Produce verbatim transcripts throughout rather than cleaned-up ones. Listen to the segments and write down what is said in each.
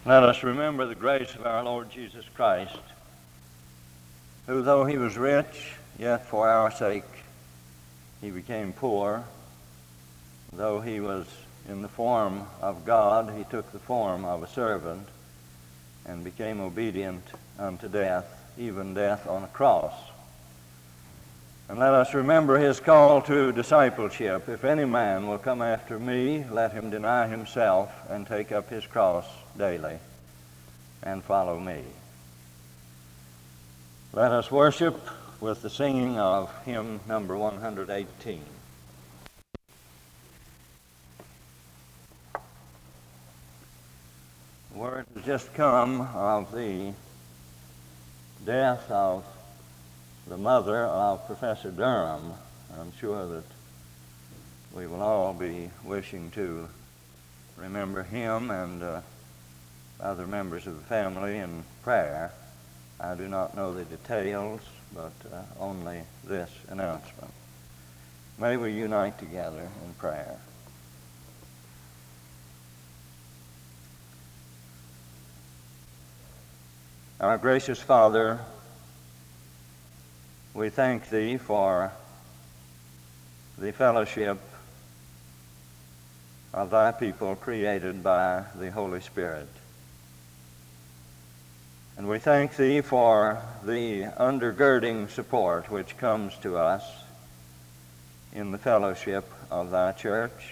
Let us remember the grace of our Lord Jesus Christ, who, though he was rich, yet for our sake he became poor. Though he was in the form of God, he took the form of a servant and became obedient unto death, even death on a cross. And let us remember his call to discipleship. If any man will come after me, let him deny himself and take up his cross daily and follow me. Let us worship with the singing of hymn number one hundred eighteen. Word has just come of the death of the mother of Professor Durham. I'm sure that we will all be wishing to remember him and uh, other members of the family in prayer. I do not know the details, but uh, only this announcement. May we unite together in prayer. Our gracious Father, we thank Thee for the fellowship of Thy people created by the Holy Spirit. And we thank Thee for the undergirding support which comes to us in the fellowship of Thy church.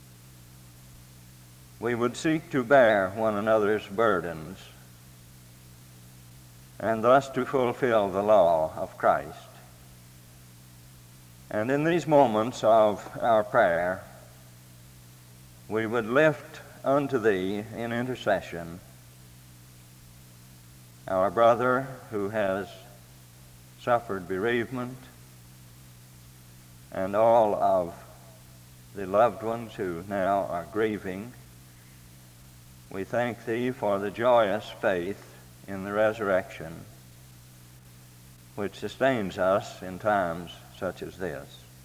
We would seek to bear one another's burdens and thus to fulfill the law of Christ. And in these moments of our prayer, we would lift unto Thee in intercession our brother who has suffered bereavement and all of the loved ones who now are grieving. We thank Thee for the joyous faith in the resurrection which sustains us in times such as this.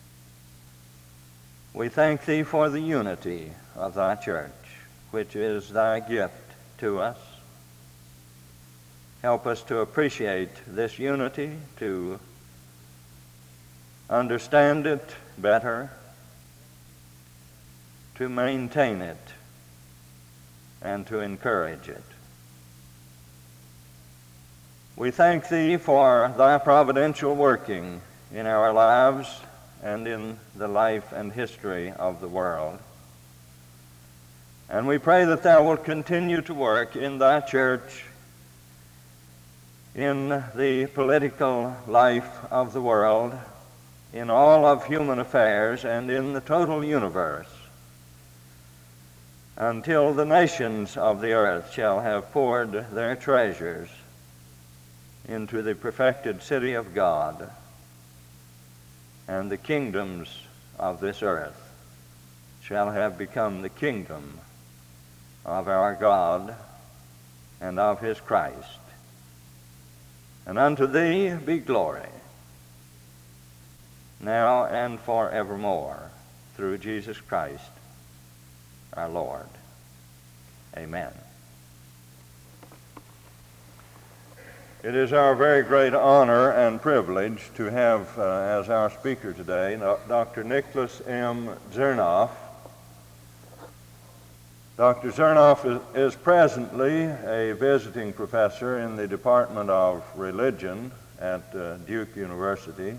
We thank Thee for the unity of Thy church, which is Thy gift to us. Help us to appreciate this unity, to understand it better, to maintain it, and to encourage it. We thank Thee for Thy providential working in our lives and in the life and history of the world. And we pray that Thou wilt continue to work in Thy church, in the political life of the world, in all of human affairs, and in the total universe, until the nations of the earth shall have poured their treasures into the perfected city of God, and the kingdoms of this earth shall have become the kingdom of our God and of His Christ. And unto Thee be glory, now and forevermore, through Jesus Christ our Lord. Amen. It is our very great honor and privilege to have uh, as our speaker today Doctor Nicholas M. Zernoff. Doctor Zernoff is, is presently a visiting professor in the Department of Religion at uh, Duke University.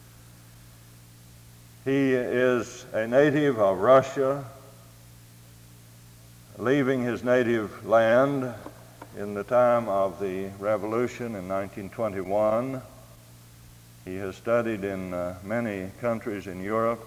He is a native of Russia, leaving his native land in the time of the revolution in nineteen twenty-one. He has studied in uh, many countries in Europe.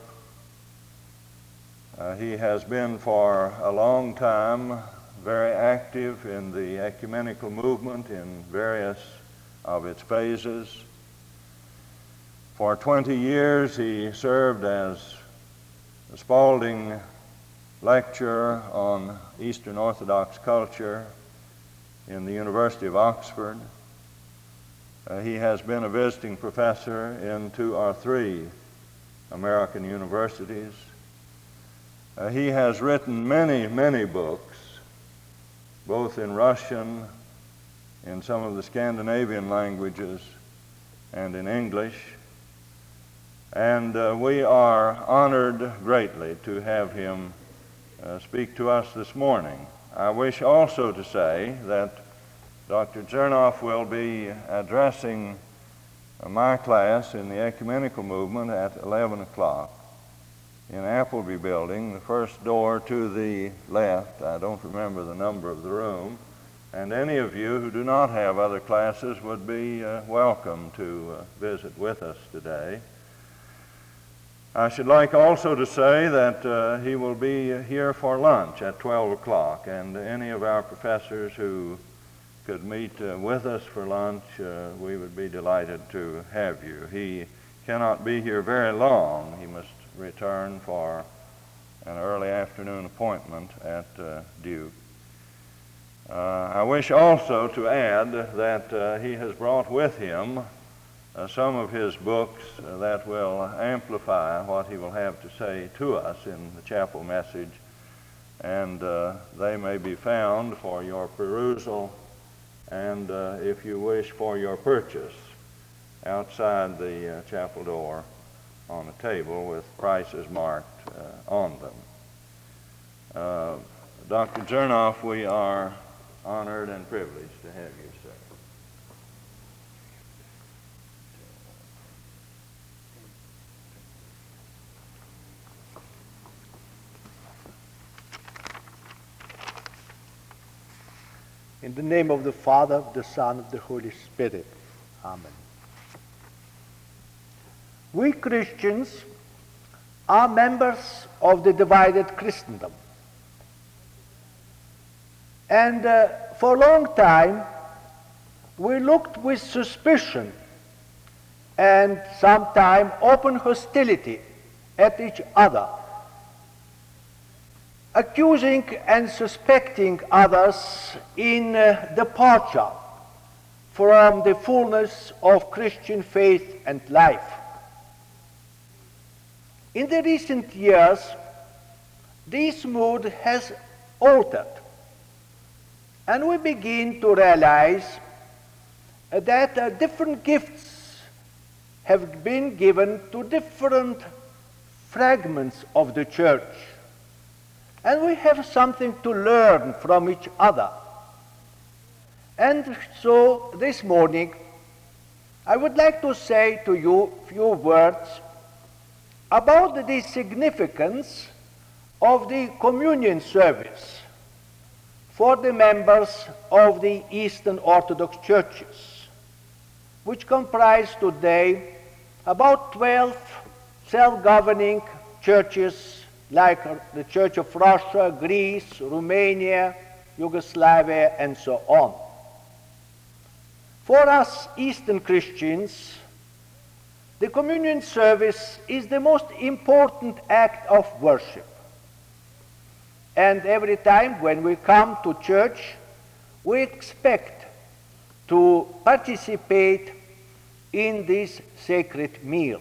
Uh, he has been for a long time very active in the ecumenical movement in various of its phases. For twenty years he served as a Spalding lecturer on Eastern Orthodox culture in the University of Oxford. Uh, he has been a visiting professor in two or three American universities. Uh, he has written many, many books both in Russian, in some of the Scandinavian languages, and in English. And uh, we are honored greatly to have him uh, speak to us this morning. I wish also to say that Doctor Zernoff will be addressing uh, my class in the ecumenical movement at eleven o'clock in Appleby Building, the first door to the left. I don't remember the number of the room. And any of you who do not have other classes would be uh, welcome to uh, visit with us today. I should like also to say that uh, he will be here for lunch at twelve o'clock, and any of our professors who could meet uh, with us for lunch, uh, we would be delighted to have you. He cannot be here very long. He must return for an early afternoon appointment at uh, Duke. Uh, I wish also to add that uh, he has brought with him uh, some of his books uh, that will amplify what he will have to say to us in the chapel message, and uh, they may be found for your perusal and, uh, if you wish, for your purchase outside the uh, chapel door on a table with prices marked uh, on them. Uh, Doctor Zernoff, we are honored and privileged to have you, sir. In the name of the Father, of the Son, of the Holy Spirit. Amen. We Christians are members of the divided Christendom. And uh, for a long time, we looked with suspicion and sometimes open hostility at each other, accusing and suspecting others in uh, departure from the fullness of Christian faith and life. In the recent years, this mood has altered, and we begin to realize uh, that uh, different gifts have been given to different fragments of the church, and we have something to learn from each other. And so this morning, I would like to say to you a few words about the significance of the communion service for the members of the Eastern Orthodox churches, which comprise today about twelve self-governing churches like the Church of Russia, Greece, Romania, Yugoslavia, and so on. For us Eastern Christians, the communion service is the most important act of worship. And every time when we come to church, we expect to participate in this sacred meal.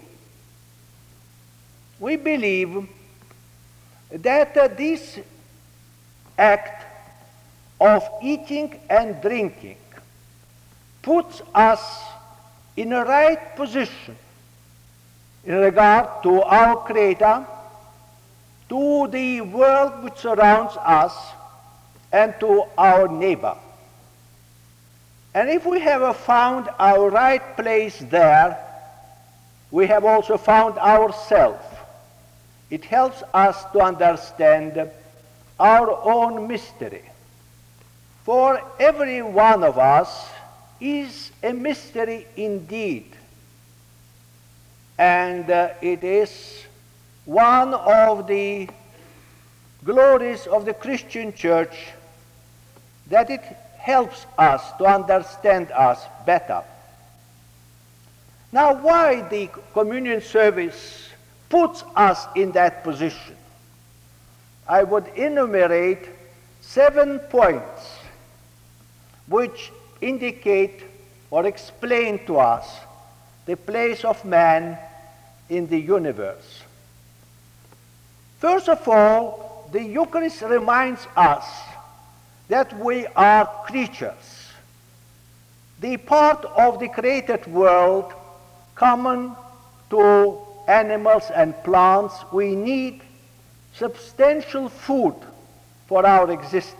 We believe that uh, this act of eating and drinking puts us in a right position in regard to our Creator, to the world which surrounds us, and to our neighbor. And if we have found our right place there, we have also found ourselves. It helps us to understand our own mystery. For every one of us is a mystery indeed. And uh, it is one of the glories of the Christian church that it helps us to understand us better. Now, why the communion service puts us in that position? I would enumerate seven points which indicate or explain to us the place of man in the universe. First of all, the Eucharist reminds us that we are creatures. The part of the created world common to animals and plants, we need substantial food for our existence.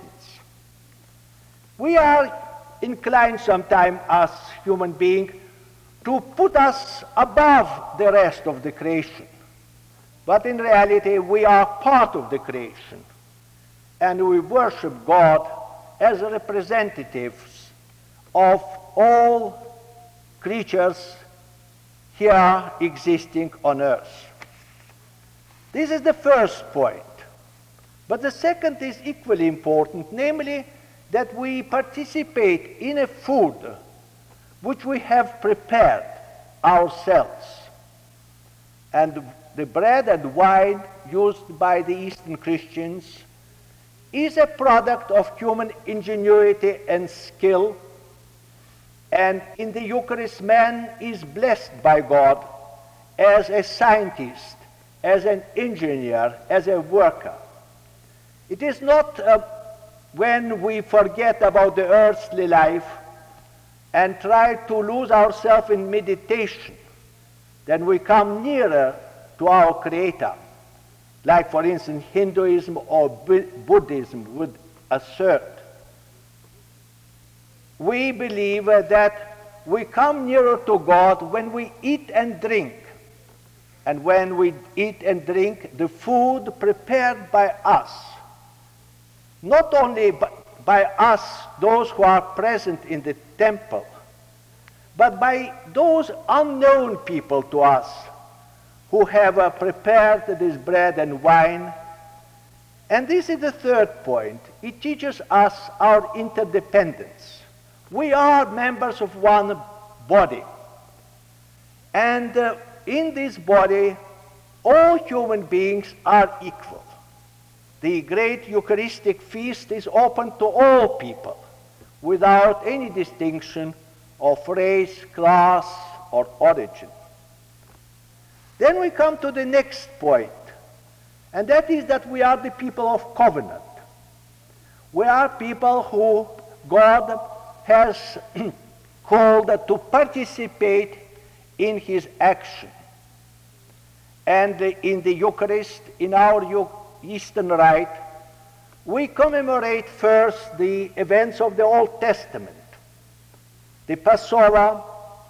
We are inclined sometimes as human beings to put us above the rest of the creation. But in reality, we are part of the creation, and we worship God as representatives of all creatures here existing on earth. This is the first point. But the second is equally important, namely that we participate in a food which we have prepared ourselves. And the bread and wine used by the Eastern Christians is a product of human ingenuity and skill. And in the Eucharist, man is blessed by God as a scientist, as an engineer, as a worker. It is not uh, when we forget about the earthly life and try to lose ourselves in meditation that we come nearer to our Creator, like, for instance, Hinduism or Buddhism would assert. We believe uh, that we come nearer to God when we eat and drink. And when we eat and drink the food prepared by us, not only by us, those who are present in the temple, but by those unknown people to us who have uh, prepared this bread and wine. And this is the third point. It teaches us our interdependence. We are members of one body. And uh, in this body, all human beings are equal. The great Eucharistic feast is open to all people, without any distinction of race, class, or origin. Then we come to the next point, and that is that we are the people of covenant. We are people who God has called to participate in his action. And in the Eucharist, in our Eastern Rite, we commemorate first the events of the Old Testament, the Passover,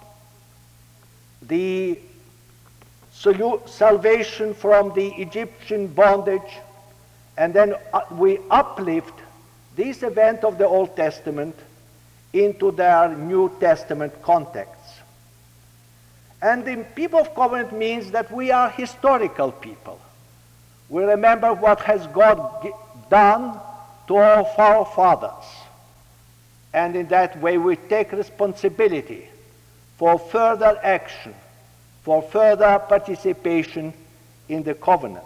the salvation from the Egyptian bondage, and then we uplift this event of the Old Testament into their New Testament context. And the people of covenant means that we are historical people. We remember what has God done to all of our fathers. And in that way we take responsibility for further action, for further participation in the covenant.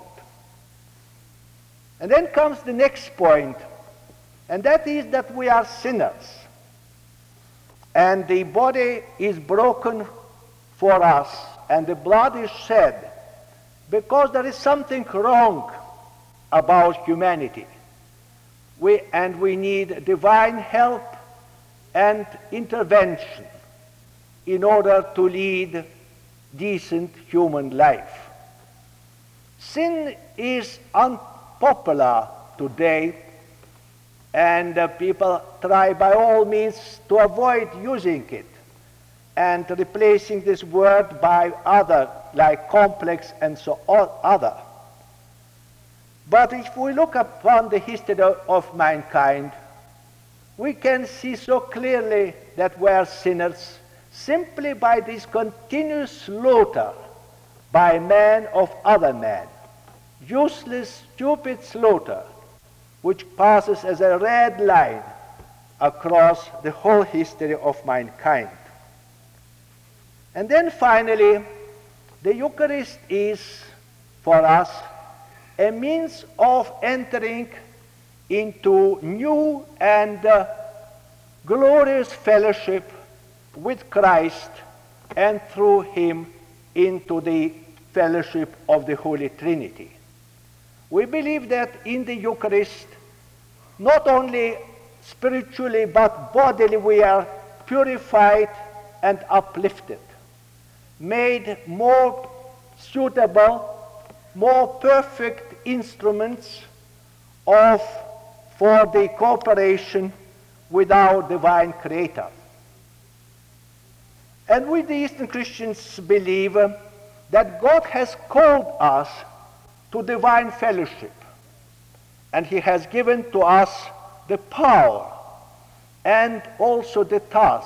And then comes the next point, and that is that we are sinners. And the body is broken for us, and the blood is shed because there is something wrong about humanity. We, and we need divine help and intervention in order to lead decent human life. Sin is unpopular today, and uh, people try by all means to avoid using it and replacing this word by other, like complex and so on, other. But if we look upon the history of mankind, we can see so clearly that we are sinners simply by this continuous slaughter by man of other men, useless, stupid slaughter, which passes as a red line across the whole history of mankind. And then finally, the Eucharist is, for us, a means of entering into new and uh, glorious fellowship with Christ, and through him into the fellowship of the Holy Trinity. We believe that in the Eucharist, not only spiritually, but bodily we are purified and uplifted, made more suitable, more perfect instruments of for the cooperation with our divine Creator. And we, the Eastern Christians, believe uh, that God has called us to divine fellowship, and He has given to us the power and also the task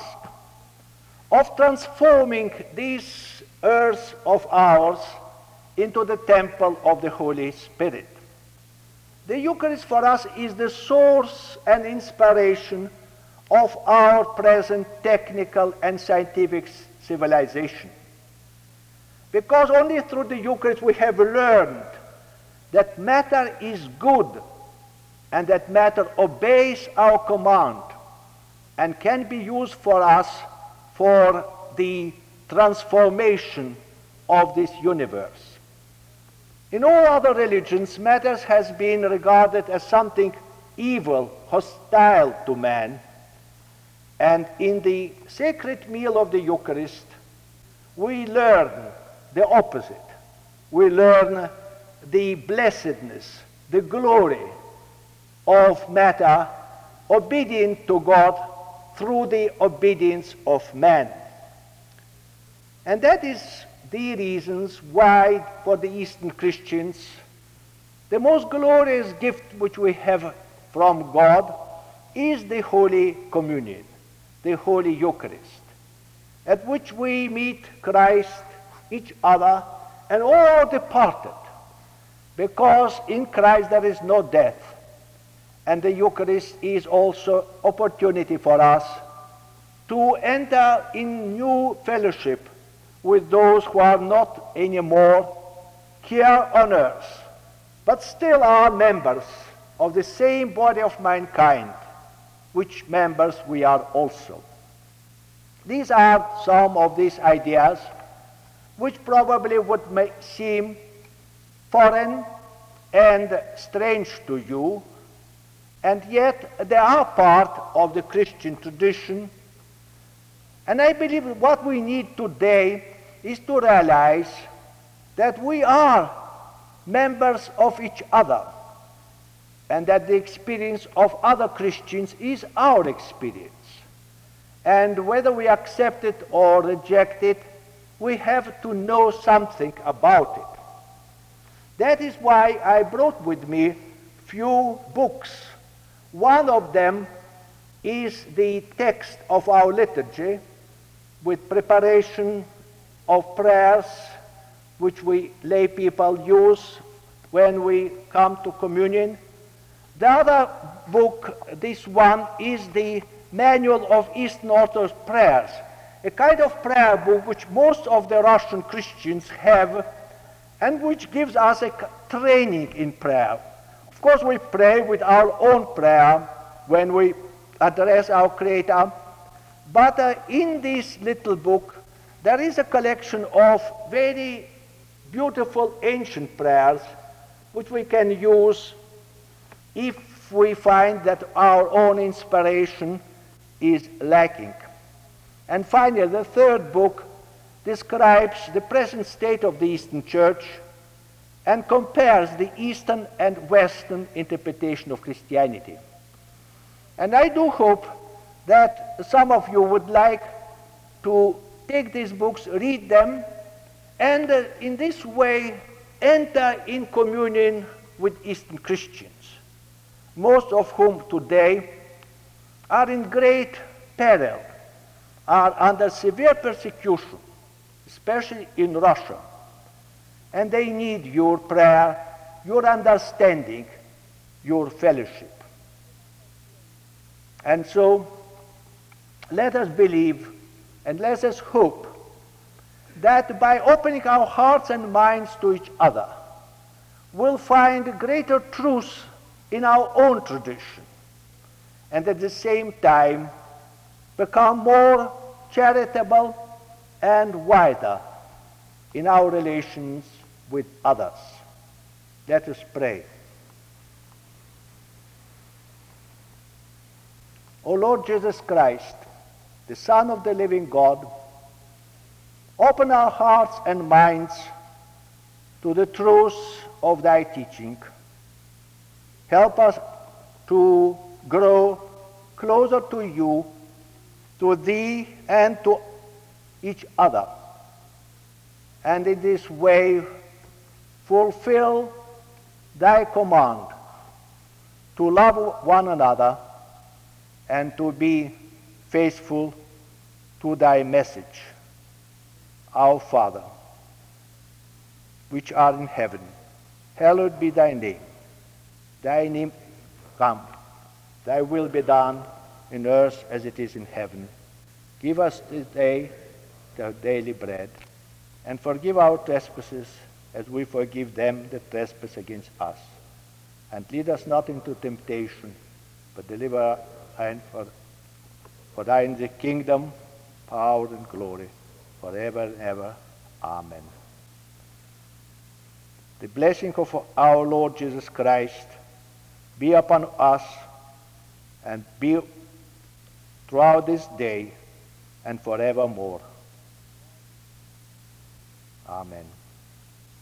of transforming this earth of ours into the temple of the Holy Spirit. The Eucharist for us is the source and inspiration of our present technical and scientific civilization. Because only through the Eucharist we have learned that matter is good and that matter obeys our command and can be used for us for the transformation of this universe. In all other religions, matter has been regarded as something evil, hostile to man. And in the sacred meal of the Eucharist, we learn the opposite. We learn the blessedness, the glory of matter obedient to God through the obedience of man. And that is the reasons why, for the Eastern Christians, the most glorious gift which we have from God is the Holy Communion, the Holy Eucharist, at which we meet Christ, each other, and all departed, because in Christ there is no death, and the Eucharist is also opportunity for us to enter in new fellowship with those who are not anymore here on earth, but still are members of the same body of mankind, which members we are also. These are some of these ideas which probably would make, seem foreign and strange to you, and yet they are part of the Christian tradition. And I believe what we need today is to realize that we are members of each other, and that the experience of other Christians is our experience. And whether we accept it or reject it, we have to know something about it. That is why I brought with me few books. One of them is the text of our liturgy with preparation of prayers which we lay people use when we come to communion. The other book, this one, is the Manual of Eastern Orthodox Prayers, a kind of prayer book which most of the Russian Christians have and which gives us a training in prayer. Of course, we pray with our own prayer when we address our Creator, but uh, in this little book there is a collection of very beautiful ancient prayers which we can use if we find that our own inspiration is lacking. And finally, the third book describes the present state of the Eastern Church and compares the Eastern and Western interpretation of Christianity. And I do hope that some of you would like to take these books, read them, and uh, in this way enter in communion with Eastern Christians, most of whom today are in great peril, are under severe persecution, especially in Russia, and they need your prayer, your understanding, your fellowship. And so let us believe and let us hope that by opening our hearts and minds to each other, we'll find greater truth in our own tradition, and at the same time become more charitable and wider in our relations with others. Let us pray. O Lord Jesus Christ, the Son of the living God, open our hearts and minds to the truths of thy teaching. Help us to grow closer to you, to thee, and to each other, and in this way fulfill thy command to love one another and to be faithful to thy message. Our Father, which art in heaven, hallowed be thy name. Thy name come, thy will be done in earth as it is in heaven. Give us this day our daily bread, and forgive our trespasses as we forgive them that trespass against us. And lead us not into temptation, but deliver us for, for thine is the kingdom, power, and glory, forever and ever. Amen. The blessing of our Lord Jesus Christ be upon us and be throughout this day and forevermore. Amen.